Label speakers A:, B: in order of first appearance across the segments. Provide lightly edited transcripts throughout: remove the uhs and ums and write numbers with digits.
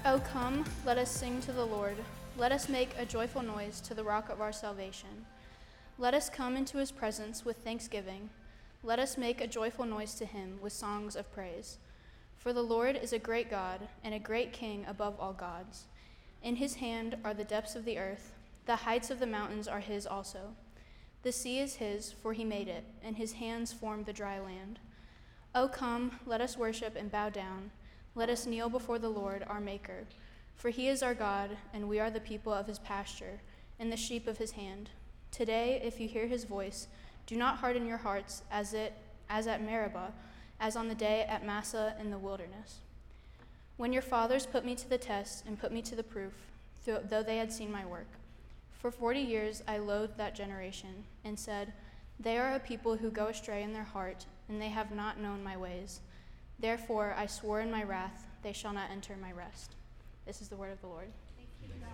A: O come, let us sing to the Lord. Let us make a joyful noise to the rock of our salvation. Let us come into his presence with thanksgiving. Let us make a joyful noise to him with songs of praise. For the Lord is a great God and a great King above all gods. In his hand are the depths of the earth. The heights of the mountains are his also. The sea is his, for he made it, and his hands formed the dry land. O come, let us worship and bow down. Let us kneel before the Lord, our Maker. For he is our God, and we are the people of his pasture, and the sheep of his hand. Today, if you hear his voice, do not harden your hearts as at Meribah, as on the day at Massah in the wilderness. When your fathers put me to the test and put me to the proof, though they had seen my work. For 40 years I loathed that generation, and said, they are a people who go astray in their heart, and they have not known my ways. Therefore I swore in my wrath, they shall not enter my rest. This is the word of the Lord.
B: Thank you, God.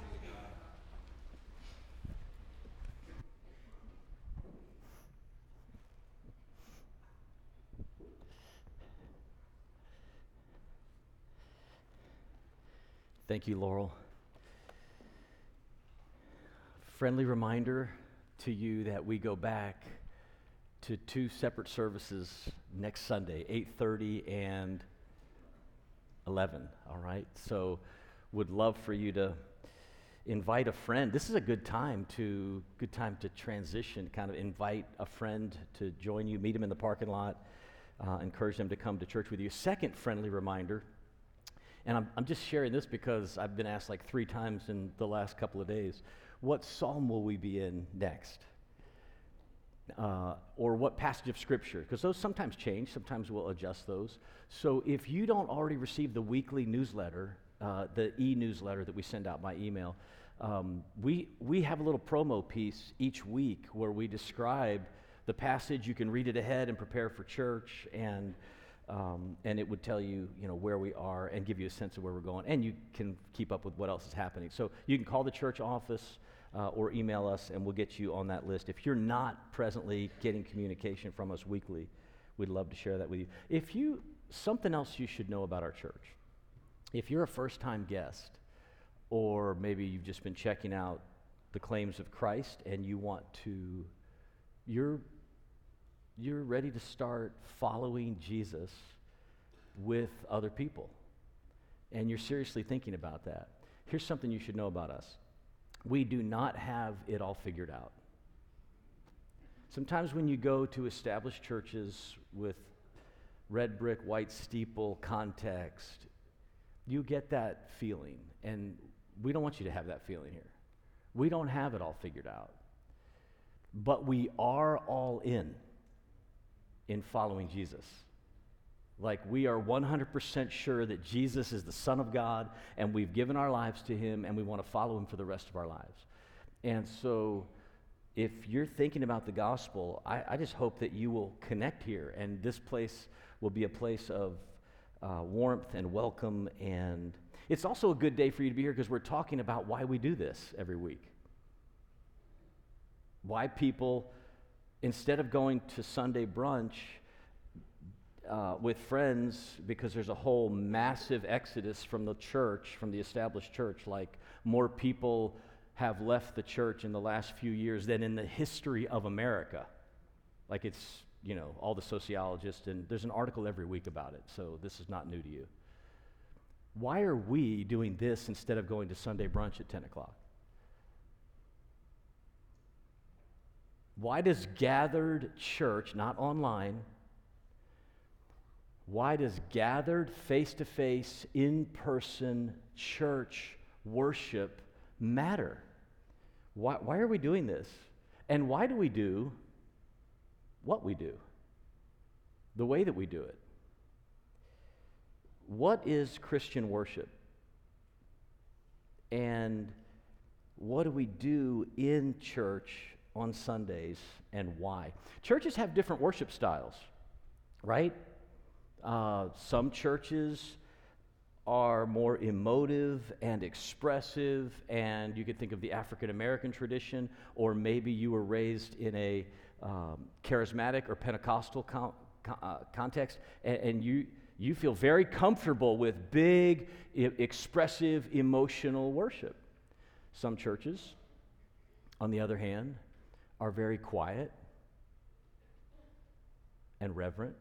C: Thank you, Laurel. Friendly reminder to you that we go back to two separate services next Sunday, 8:30 and 11, all right? So would love for you to invite a friend. This is a good time to transition, kind of invite a friend to join you, meet them in the parking lot, encourage them to come to church with you. Second friendly reminder, and I'm just sharing this because I've been asked like 3 times in the last couple of days, what psalm will we be in next? Or what passage of Scripture? Because those sometimes change, sometimes we'll adjust those. So if you don't already receive the weekly newsletter, the e-newsletter that we send out by email, we have a little promo piece each week where we describe the passage. You can read it ahead and prepare for church, and it would tell you, where we are and give you a sense of where we're going, and you can keep up with what else is happening. So you can call the church office or email us, and we'll get you on that list. If you're not presently getting communication from us weekly, we'd love to share that with you. Something else you should know about our church. If you're a first-time guest, or maybe you've just been checking out the claims of Christ and you're ready to start following Jesus with other people, and you're seriously thinking about that, here's something you should know about us. We do not have it all figured out. Sometimes when you go to established churches with red brick, white steeple context, you get that feeling, and we don't want you to have that feeling here. We don't have it all figured out, but we are all in following Jesus. Like, we are 100% sure that Jesus is the Son of God, and we've given our lives to him, and we want to follow him for the rest of our lives. And so if you're thinking about the gospel, I just hope that you will connect here, and this place will be a place of warmth and welcome. And it's also a good day for you to be here because we're talking about why we do this every week. Why people, instead of going to Sunday brunch with friends, because there's a whole massive exodus from the church, from the established church, like more people have left the church in the last few years than in the history of America. Like, it's, all the sociologists, and there's an article every week about it, so this is not new to you. Why are we doing this instead of going to Sunday brunch at 10 o'clock? Why does gathered church, not online, why does gathered face-to-face, in-person church worship matter? Why are we doing this? And why do we do what we do, the way that we do it? What is Christian worship? And what do we do in church on Sundays, and why? Churches have different worship styles, right? Some churches are more emotive and expressive, and you could think of the African American tradition, or maybe you were raised in a charismatic or Pentecostal context, and you feel very comfortable with big, expressive, emotional worship. Some churches, on the other hand, are very quiet and reverent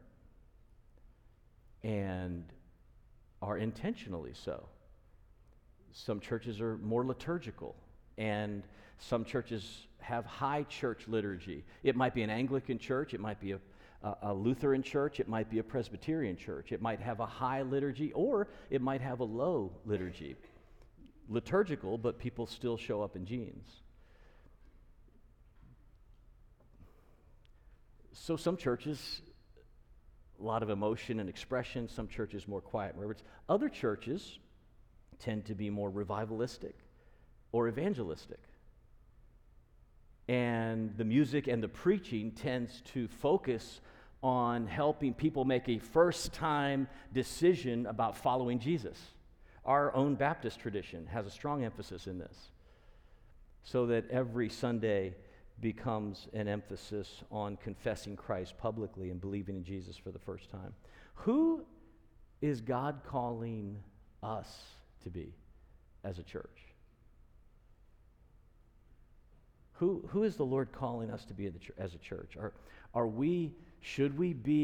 C: and are intentionally so. Some churches are more liturgical, and some churches have high church liturgy. It might be an Anglican church, it might be a Lutheran church, it might be a Presbyterian church. It might have a high liturgy, or it might have a low liturgy. Liturgical, but people still show up in jeans. So some churches, a lot of emotion and expression. Some churches more quiet and reverence. Other churches tend to be more revivalistic or evangelistic. And the music and the preaching tends to focus on helping people make a first-time decision about following Jesus. Our own Baptist tradition has a strong emphasis in this, so that every Sunday becomes an emphasis on confessing Christ publicly and believing in Jesus for the first time. Who is God calling us to be as a church? Who is the Lord calling us to be as a church? Should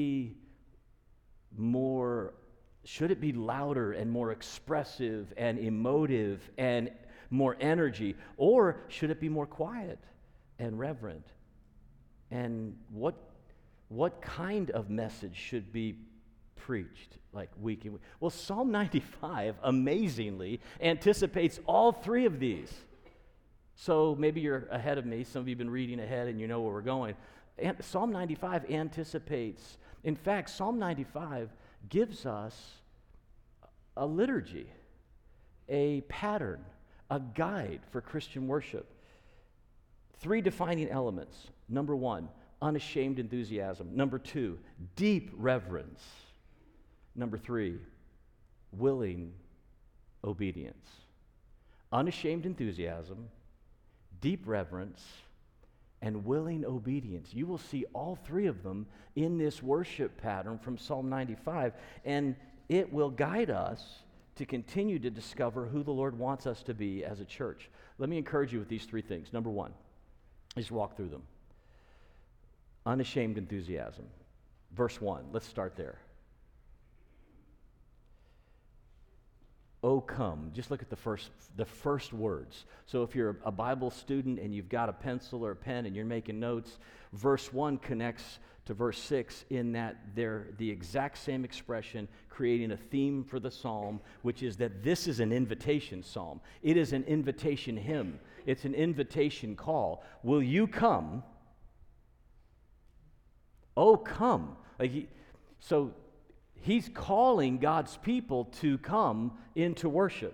C: it be louder and more expressive and emotive and more energy? Or should it be more quiet and reverent? And what kind of message should be preached like week in week? Well, Psalm 95 amazingly anticipates all three of these. So maybe you're ahead of me. Some of you have been reading ahead and you know where we're going. And Psalm 95 anticipates, in fact, Psalm 95 gives us a liturgy, a pattern, a guide for Christian worship. Three defining elements. Number one, unashamed enthusiasm. Number two, deep reverence. Number three, willing obedience. Unashamed enthusiasm, deep reverence, and willing obedience. You will see all three of them in this worship pattern from Psalm 95, and it will guide us to continue to discover who the Lord wants us to be as a church. Let me encourage you with these three things. Number one, let's walk through them. Unashamed enthusiasm. Verse 1, let's start there. Oh, come. Just look at the first words. So if you're a Bible student and you've got a pencil or a pen and you're making notes, verse 1 connects to verse 6 in that they're the exact same expression, creating a theme for the psalm, which is that this is an invitation psalm. It is an invitation hymn. It's an invitation call. Will you come? Oh, come. He's calling God's people to come into worship.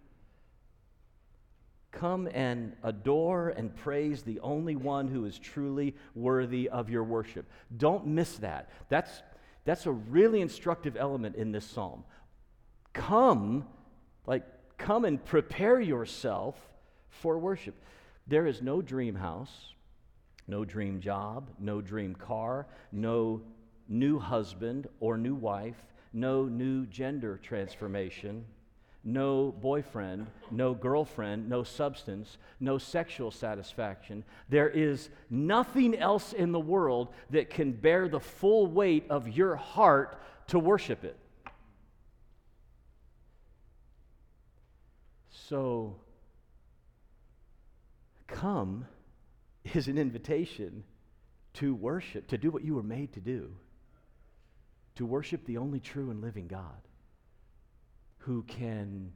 C: Come and adore and praise the only one who is truly worthy of your worship. Don't miss that. That's a really instructive element in this psalm. Come and prepare yourself for worship. There is no dream house, no dream job, no dream car, no new husband or new wife, no new gender transformation, no boyfriend, no girlfriend, no substance, no sexual satisfaction. There is nothing else in the world that can bear the full weight of your heart to worship it. So, come is an invitation to worship, to do what you were made to do. To worship the only true and living God who can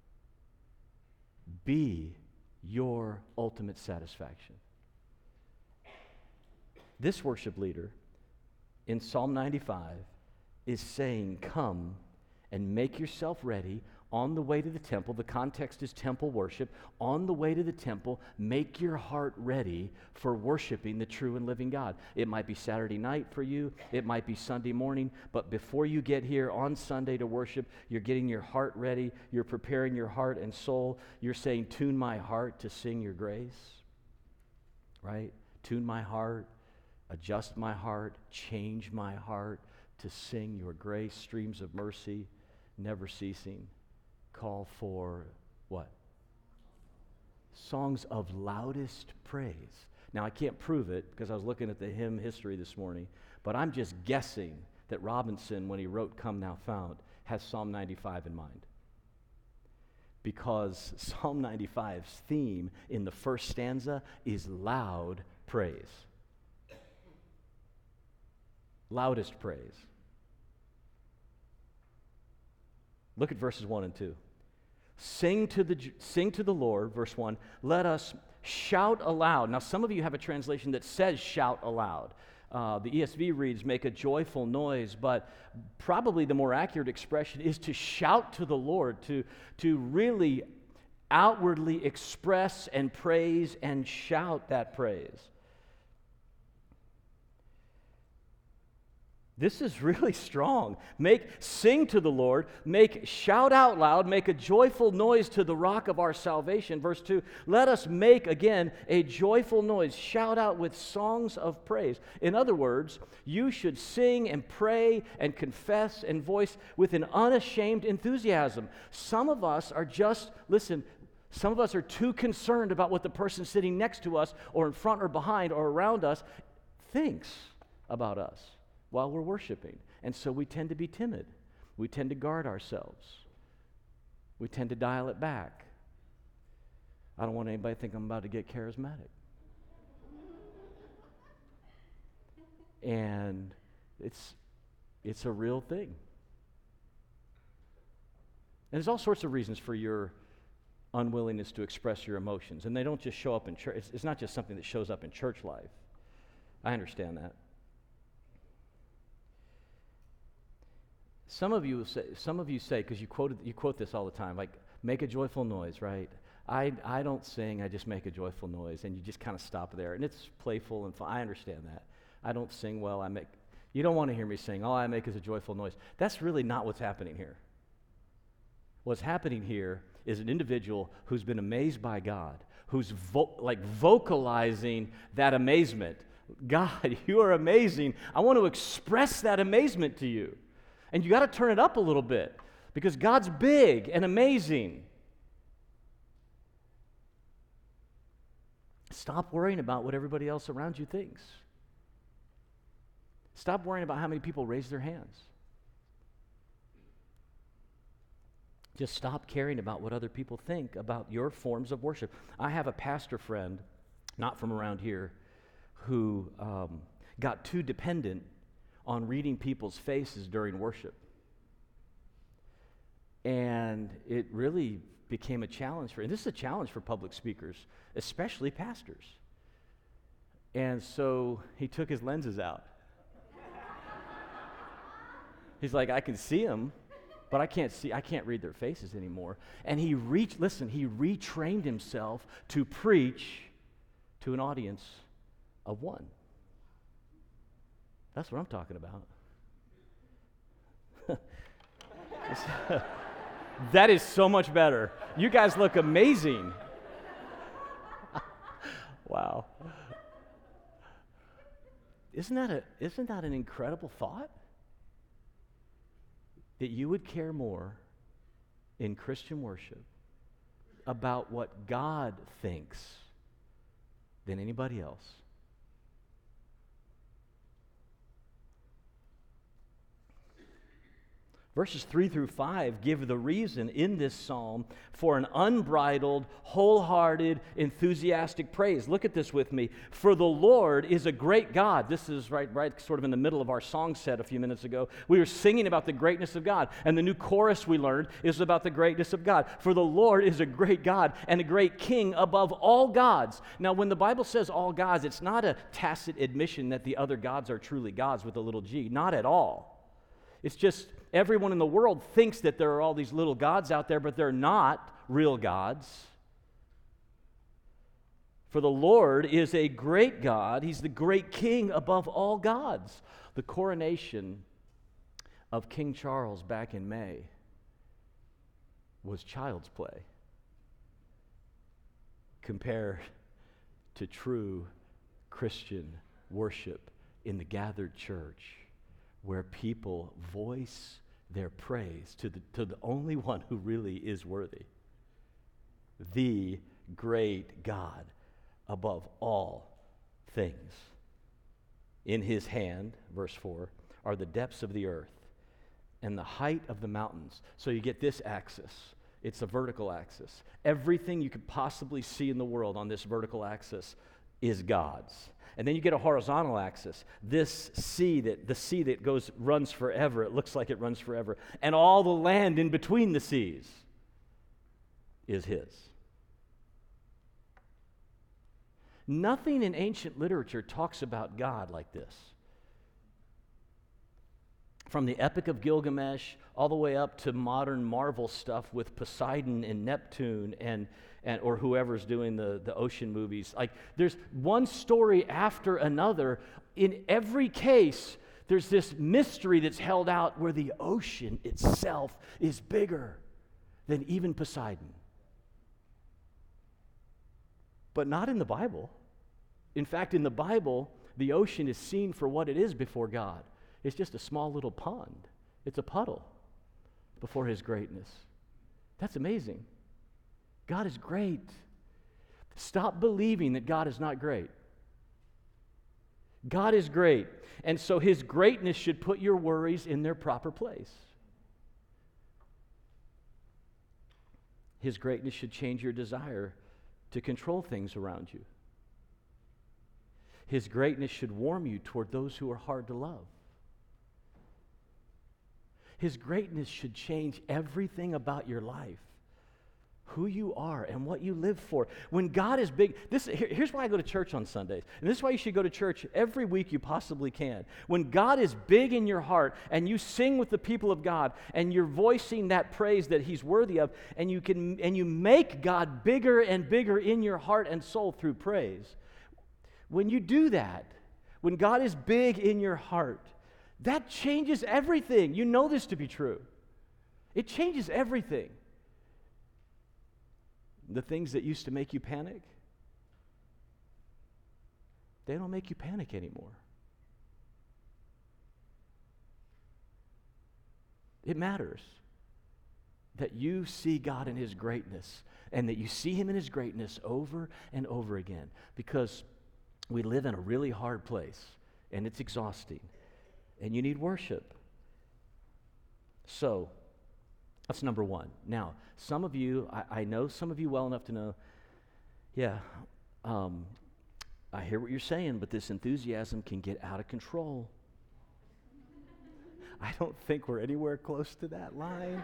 C: be your ultimate satisfaction. This worship leader in Psalm 95 is saying, come and make yourself ready on the way to the temple. The context is temple worship. On the way to the temple, make your heart ready for worshiping the true and living God. It might be Saturday night for you. It might be Sunday morning. But before you get here on Sunday to worship, you're getting your heart ready. You're preparing your heart and soul. You're saying, tune my heart to sing your grace. Right? Tune my heart, adjust my heart, change my heart to sing your grace, streams of mercy, never ceasing. Call for what? Songs of loudest praise. Now, I can't prove it because I was looking at the hymn history this morning, but I'm just guessing that Robinson, when he wrote Come Thou Fount, has Psalm 95 in mind. Because Psalm 95's theme in the first stanza is loud praise. Loudest praise. Look at verses 1 and 2. Sing to the Lord, verse 1, let us shout aloud. Now, some of you have a translation that says shout aloud. The ESV reads, make a joyful noise, but probably the more accurate expression is to shout to the Lord, to really outwardly express and praise and shout that praise. This is really strong. Sing to the Lord, shout out loud, make a joyful noise to the rock of our salvation. Verse 2, let us make again a joyful noise, shout out with songs of praise. In other words, you should sing and pray and confess and voice with an unashamed enthusiasm. Some of us are too concerned about what the person sitting next to us or in front or behind or around us thinks about us while we're worshiping. And so we tend to be timid. We tend to guard ourselves. We tend to dial it back. I don't want anybody to think I'm about to get charismatic. And it's a real thing. And there's all sorts of reasons for your unwillingness to express your emotions. And they don't just show up in church. It's not just something that shows up in church life. I understand that. Some of you say, because you quote this all the time, like, make a joyful noise, right? I don't sing, I just make a joyful noise, and you just kind of stop there. And it's playful and fun. I understand that. I don't sing well, you don't want to hear me sing, all I make is a joyful noise. That's really not what's happening here. What's happening here is an individual who's been amazed by God, who's vocalizing that amazement. God, you are amazing. I want to express that amazement to you. And you got to turn it up a little bit because God's big and amazing. Stop worrying about what everybody else around you thinks. Stop worrying about how many people raise their hands. Just stop caring about what other people think about your forms of worship. I have a pastor friend, not from around here, who got too dependent on reading people's faces during worship. And it really became a challenge and this is a challenge for public speakers, especially pastors. And so he took his lenses out. He's like, I can see them, but I can't read their faces anymore. And he retrained himself to preach to an audience of one. That's what I'm talking about. That is so much better. You guys look amazing. Wow. Isn't that an incredible thought? That you would care more in Christian worship about what God thinks than anybody else. Verses 3 through 5 give the reason in this psalm for an unbridled, wholehearted, enthusiastic praise. Look at this with me. For the Lord is a great God. This is right sort of in the middle of our song set a few minutes ago. We were singing about the greatness of God, and the new chorus we learned is about the greatness of God. For the Lord is a great God and a great King above all gods. Now, when the Bible says all gods, it's not a tacit admission that the other gods are truly gods with a little g. Not at all. It's just everyone in the world thinks that there are all these little gods out there, but they're not real gods. For the Lord is a great God. He's the great King above all gods. The coronation of King Charles back in May was child's play compared to true Christian worship in the gathered church, where people voice their praise to the only one who really is worthy, the great God above all things. In his hand, verse 4, are the depths of the earth and the height of the mountains. So you get this axis. It's a vertical axis. Everything you could possibly see in the world on this vertical axis is God's. And then you get a horizontal axis. The sea that runs forever. It looks like it runs forever. And all the land in between the seas is his. Nothing in ancient literature talks about God like this. From the Epic of Gilgamesh all the way up to modern Marvel stuff with Poseidon and Neptune and or whoever's doing the ocean movies. Like, there's one story after another. In every case, there's this mystery that's held out where the ocean itself is bigger than even Poseidon. But not in the Bible. In fact, in the Bible, the ocean is seen for what it is before God. It's just a small little pond. It's a puddle before his greatness. That's amazing. God is great. Stop believing that God is not great. God is great. And so his greatness should put your worries in their proper place. His greatness should change your desire to control things around you. His greatness should warm you toward those who are hard to love. His greatness should change everything about your life, who you are and what you live for. When God is big, here's why I go to church on Sundays. And this is why you should go to church every week you possibly can. When God is big in your heart and you sing with the people of God and you're voicing that praise that he's worthy of, and you make God bigger and bigger in your heart and soul through praise. When you do that, when God is big in your heart, that changes everything. You know this to be true. It changes everything. The things that used to make you panic, they don't make you panic anymore. It matters that you see God in his greatness and that you see him in his greatness over and over again, because we live in a really hard place and it's exhausting. And you need worship. So, that's number one. Now, some of you, I know some of you well enough to know, I hear what you're saying, but this enthusiasm can get out of control. I don't think we're anywhere close to that line.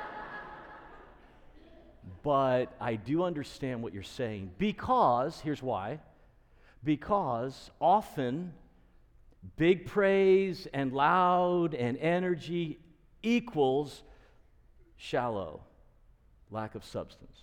C: But I do understand what you're saying, because, here's why, because often big praise and loud and energy equals shallow, lack of substance.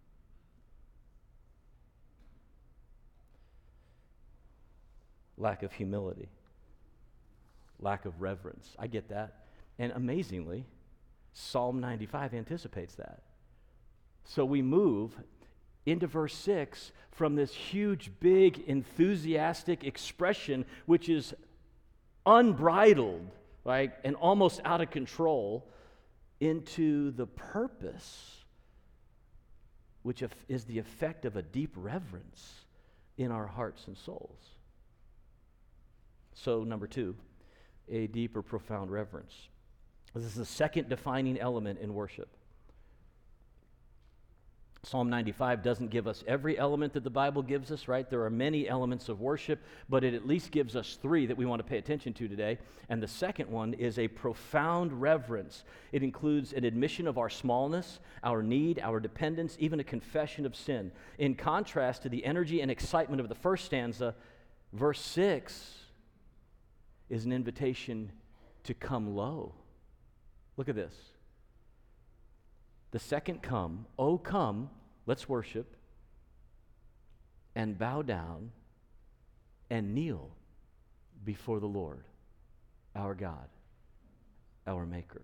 C: Lack of humility, lack of reverence. I get that. And amazingly, Psalm 95 anticipates that. So we move into verse 6 from this huge, big, enthusiastic expression, which is unbridled, right, and almost out of control, into the purpose, which is the effect of a deep reverence in our hearts and souls. So, number 2, a deep or profound reverence. This is the second defining element in worship. Psalm 95 doesn't give us every element that the Bible gives us, right? There are many elements of worship, but it at least gives us 3 that we want to pay attention to today. And the second one is a profound reverence. It includes an admission of our smallness, our need, our dependence, even a confession of sin. In contrast to the energy and excitement of the first stanza, verse 6 is an invitation to come low. Look at this. The second come, oh come, let's worship, and bow down and kneel before the Lord, our God, our Maker.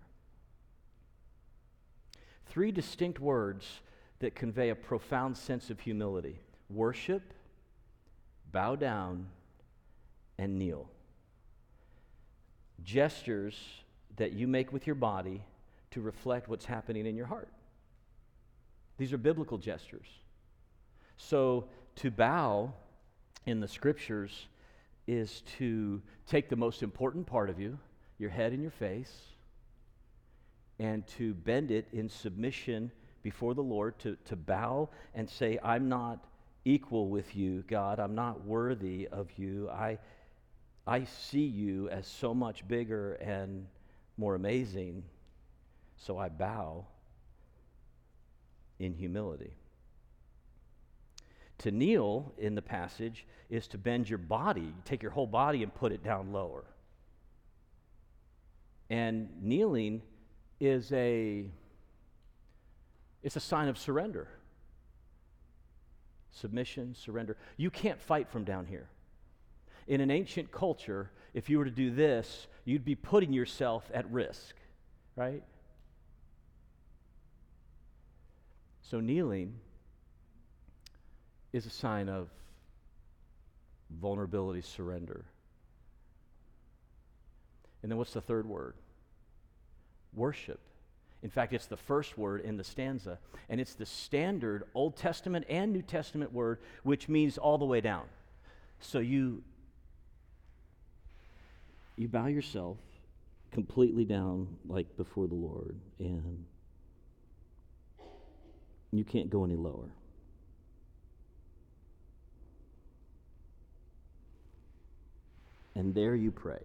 C: 3 distinct words that convey a profound sense of humility: worship, bow down, and kneel. gestures that you make with your body to reflect what's happening in your heart. These are biblical gestures. So to bow in the scriptures is to take the most important part of you, your head and your face, and to bend it in submission before the Lord, to bow and say, I'm not equal with you, God. I'm not worthy of you. I see you as so much bigger and more amazing, so I bow in humility. To kneel in the passage is to bend your body. You take your whole body and put it down lower. And kneeling is it's a sign of surrender. Submission, surrender. You can't fight from down here. In an ancient culture, if you were to do this, you'd be putting yourself at risk, right? So kneeling is a sign of vulnerability, surrender. And then what's the third word? Worship. In fact, it's the first word in the stanza, and it's the standard Old Testament and New Testament word, which means all the way down. So you bow yourself completely down, like before the Lord, and you can't go any lower. And there you pray.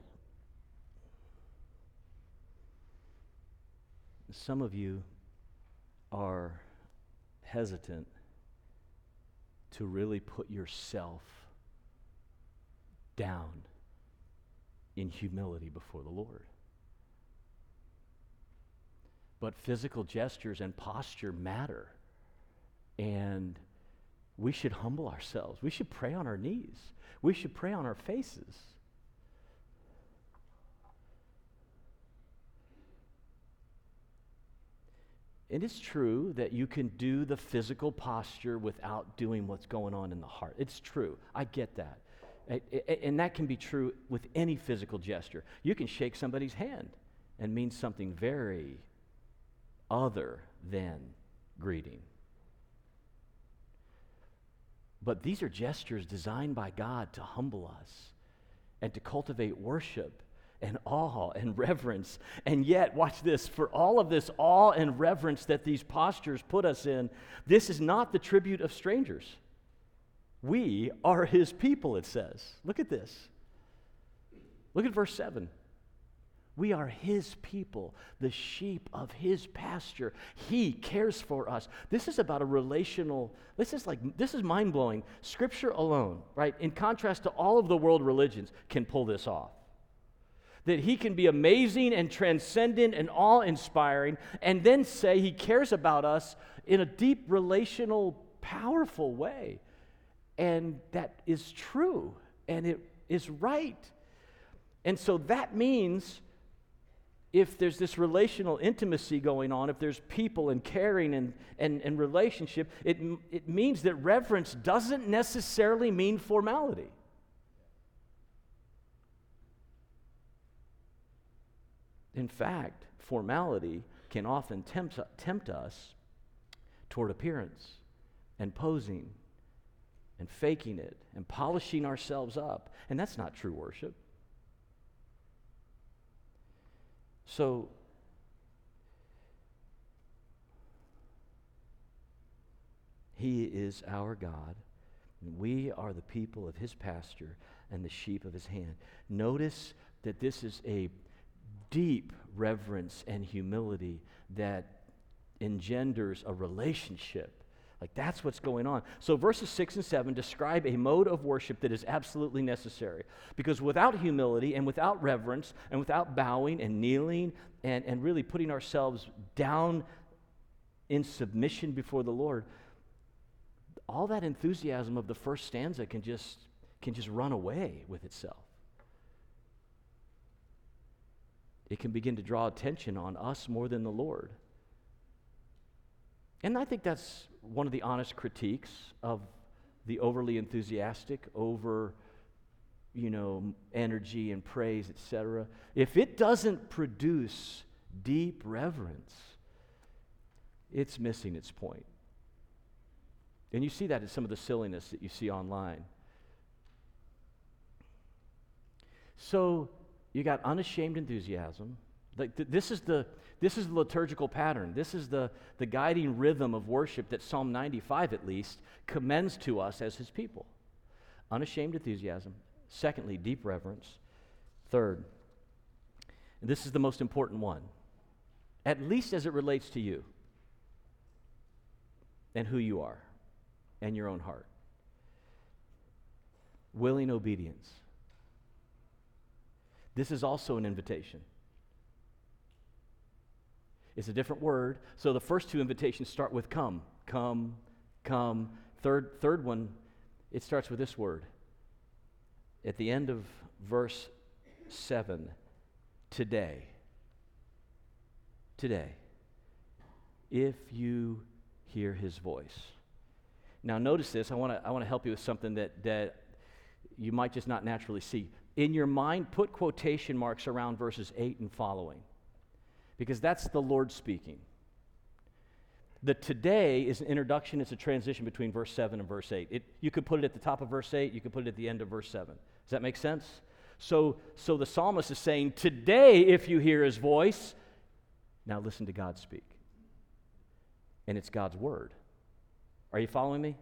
C: Some of you are hesitant to really put yourself down in humility before the Lord. But physical gestures and posture matter. And we should humble ourselves. We should pray on our knees. We should pray on our faces. It is true that you can do the physical posture without doing what's going on in the heart. It's true. I get that. And that can be true with any physical gesture. You can shake somebody's hand and mean something very other than greeting. But these are gestures designed by God to humble us and to cultivate worship and awe and reverence. And yet, watch this, for all of this awe and reverence that these postures put us in, this is not the tribute of strangers. We are his people, it says. Look at this. Look at verse 7. We are his people, the sheep of his pasture. He cares for us. This is about a relational, this is mind-blowing. Scripture alone, right, in contrast to all of the world religions, can pull this off. That he can be amazing and transcendent and awe-inspiring, and then say he cares about us in a deep, relational, powerful way. And that is true, and it is right. And so that means if there's this relational intimacy going on, if there's people and caring and relationship, it means that reverence doesn't necessarily mean formality. In fact, formality can often tempt us toward appearance and posing and faking it and polishing ourselves up. And that's not true worship. So, he is our God, and we are the people of his pasture and the sheep of his hand. Notice that this is a deep reverence and humility that engenders a relationship. Like, that's what's going on. So verses 6 and 7 describe a mode of worship that is absolutely necessary. Because without humility and without reverence and without bowing and kneeling and really putting ourselves down in submission before the Lord, all that enthusiasm of the first stanza can just run away with itself. It can begin to draw attention on us more than the Lord. And I think that's one of the honest critiques of the overly enthusiastic, energy and praise, etc., if it doesn't produce deep reverence, it's missing its point. And you see that in some of the silliness that you see online. So you got unashamed enthusiasm. This is the liturgical pattern. This is the guiding rhythm of worship that Psalm 95, at least, commends to us as his people. Unashamed enthusiasm. Secondly, deep reverence. Third, and this is the most important one, at least as it relates to you and who you are and your own heart. Willing obedience. This is also an invitation. It's a different word. So the first two invitations start with come, come, come. Third one, it starts with this word. At the end of verse 7, today. Today. If you hear his voice. Now notice this. I want to help you with something that you might just not naturally see. In your mind, put quotation marks around verses 8 and following, because that's the Lord speaking. The today is an introduction. It's a transition between verse 7 and verse 8. You could put it at the top of verse 8. You could put it at the end of verse 7. Does that make sense? So the psalmist is saying, today, if you hear his voice, now listen to God speak. And it's God's word. Are you following me?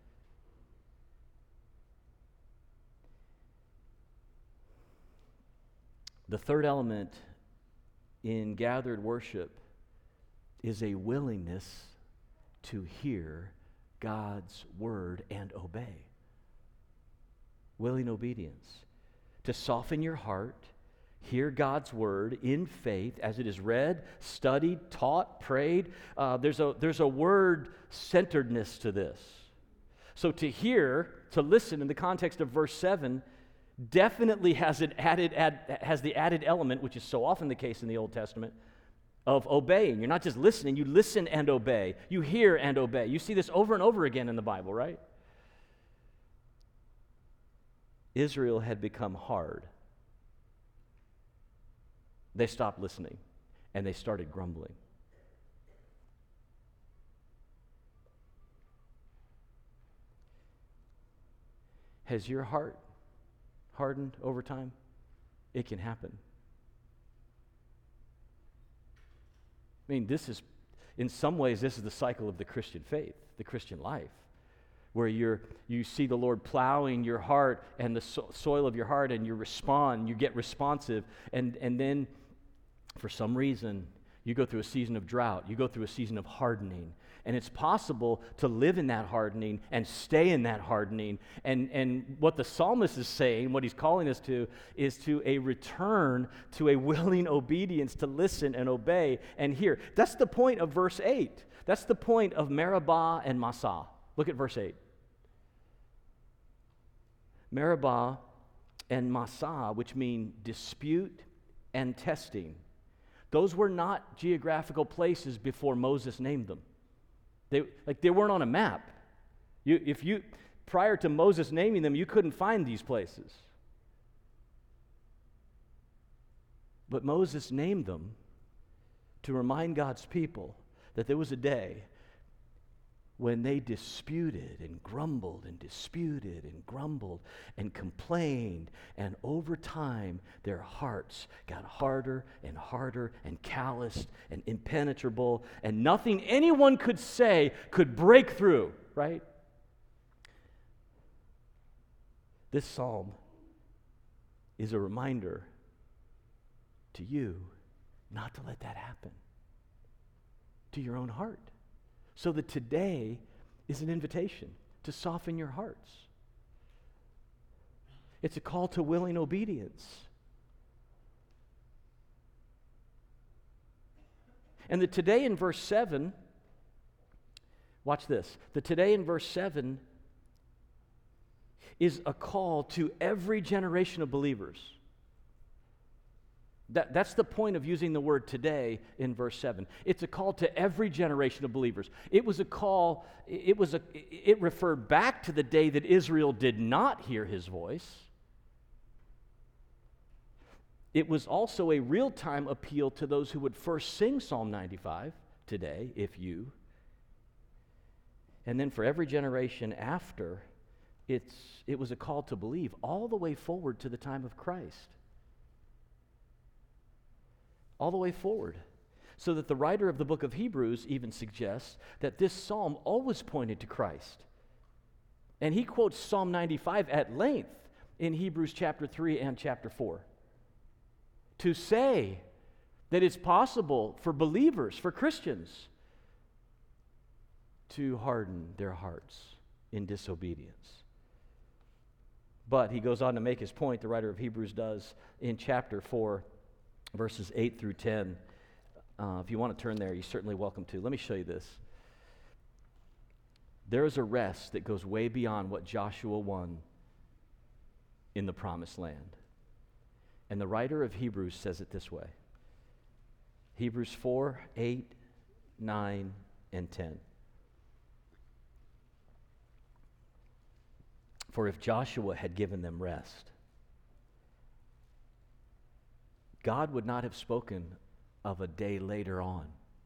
C: The third element in gathered worship is a willingness to hear God's word and obey. Willing obedience. To soften your heart, hear God's word in faith as it is read, studied, taught, prayed. There's a word-centeredness to this. So to hear, to listen in the context of verse 7, definitely has the added element, which is so often the case in the Old Testament, of obeying. You're not just listening, you listen and obey. You hear and obey. You see this over and over again in the Bible, right? Israel had become hard. They stopped listening, and they started grumbling. Has your heart hardened over time? It can happen. I mean, in some ways, this is the cycle of the Christian faith, the Christian life, where you see the Lord plowing your heart and the soil of your heart, and you respond, you get responsive, and then for some reason, you go through a season of drought, you go through a season of hardening, and it's possible to live in that hardening and stay in that hardening, and what the psalmist is saying, what he's calling us to, is to a return to a willing obedience to listen and obey and hear. That's the point of verse 8. That's the point of Meribah and Massah. Look at verse 8. Meribah and Massah, which mean dispute and testing. Those were not geographical places before Moses named them. They weren't on a map. Prior to Moses naming them, you couldn't find these places. But Moses named them to remind God's people that there was a day when they disputed and grumbled and disputed and grumbled and complained, and over time their hearts got harder and harder and calloused and impenetrable, and nothing anyone could say could break through, right? This psalm is a reminder to you not to let that happen to your own heart. So that today is an invitation to soften your hearts. It's a call to willing obedience. And the today in verse 7, watch this. The today in verse 7 is a call to every generation of believers. That's the point of using the word today in verse 7. It's a call to every generation of believers. It was a call, it referred back to the day that Israel did not hear his voice. It was also a real-time appeal to those who would first sing Psalm 95 today, if you. And then for every generation after, it was a call to believe all the way forward to the time of Christ. All the way forward. So that the writer of the book of Hebrews even suggests that this psalm always pointed to Christ. And he quotes Psalm 95 at length in Hebrews chapter 3 and chapter 4 to say that it's possible for believers, for Christians, to harden their hearts in disobedience. But he goes on to make his point, the writer of Hebrews does, in chapter 4, verses 8 through 10. If you want to turn there, you're certainly welcome to. Let me show you this. There is a rest that goes way beyond what Joshua won in the promised land. And the writer of Hebrews says it this way. Hebrews 4, 8, 9, and 10. For if Joshua had given them rest, God would not have spoken of a day later on.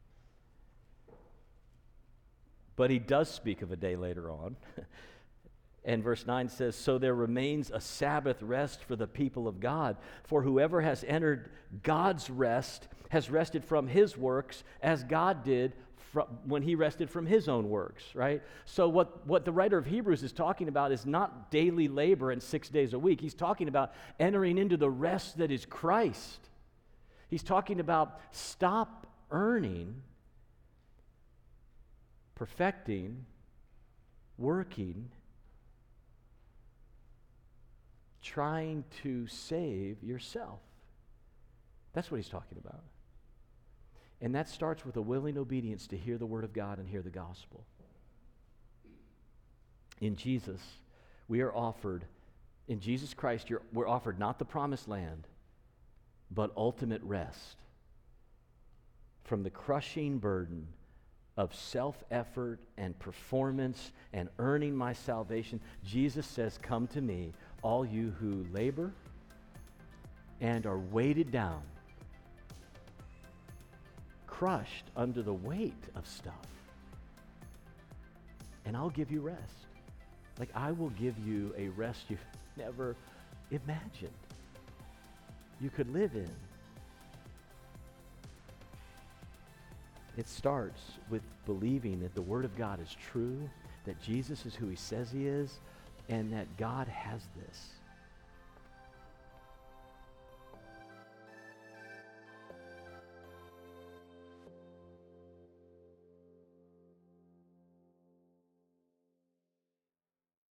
C: But he does speak of a day later on. And verse 9 says, so there remains a Sabbath rest for the people of God. For whoever has entered God's rest has rested from his works as God did when he rested from his own works, right? So what the writer of Hebrews is talking about is not daily labor and 6 days a week. He's talking about entering into the rest that is Christ. He's talking about stop earning, perfecting, working, trying to save yourself. That's what he's talking about. And that starts with a willing obedience to hear the word of God and hear the gospel. In Jesus, we are offered, in Jesus Christ, we're offered not the promised land, but ultimate rest from the crushing burden of self-effort and performance and earning my salvation. Jesus says, come to me, all you who labor and are weighted down, crushed under the weight of stuff, and I'll give you rest. Like, I will give you a rest you've never imagined you could live in. It starts with believing that the Word of God is true, that Jesus is who he says he is, and that God has this.